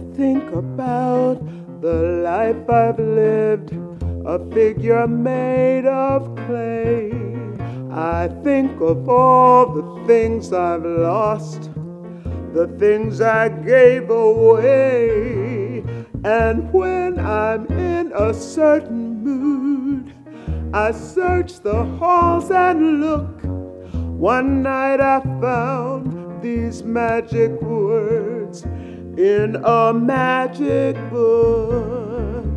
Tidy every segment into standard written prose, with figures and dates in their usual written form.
think about the life I've lived, a figure made of clay. I think of all the things I've lost, the things I gave away. And when I'm in a certain mood, I search the halls and look. One night I found these magic words in a magic book.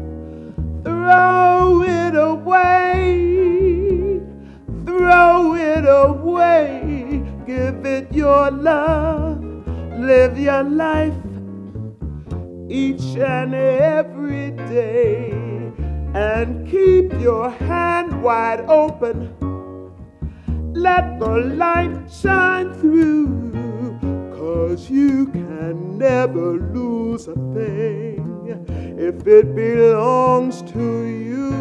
Throw it away, throw it away, give it your love, live your life each and every day, and keep your hand wide open. Let the light shine through, 'cause you can never lose a thing if it belongs to you.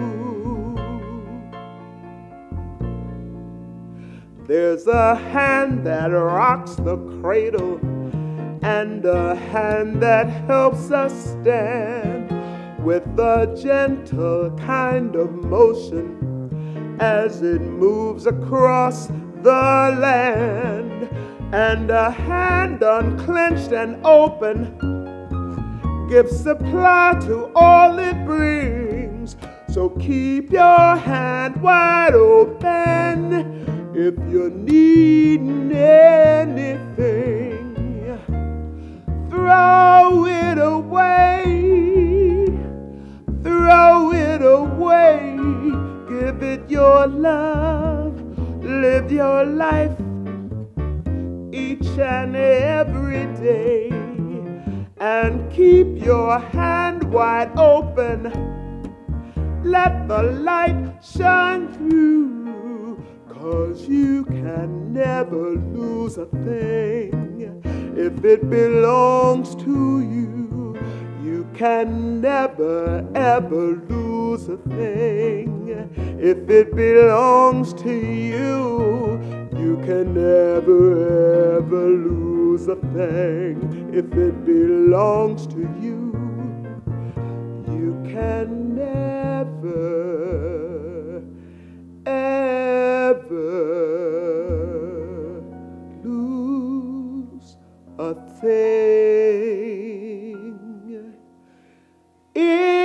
There's a hand that rocks the cradle and a hand that helps us stand with a gentle kind of motion as it moves across the land, and a hand unclenched and open gives supply to all it brings. So keep your hand wide open if you're needing anything. Throw it away, throw it away, give it your love, live your life each and every day, and keep your hand wide open. Let the light shine through, 'cause you can never lose a thing if it belongs to you. You can never ever lose a thing if it belongs to you. You can never ever lose a thing if it belongs to you. You can never ever lose a thing